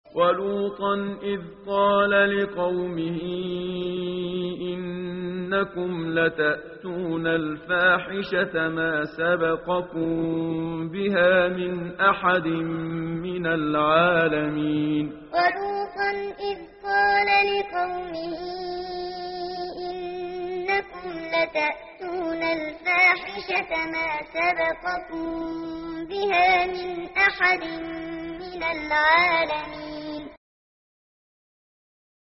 ولوطا إذ قال لقومه إنكم لتأتون الفاحشة ما سبقكم بها من أحد من العالمين. ولوطا إذ قال لقومه إنكم لتأتون الفاحشة ما سبقكم بها من أحد من العالمين.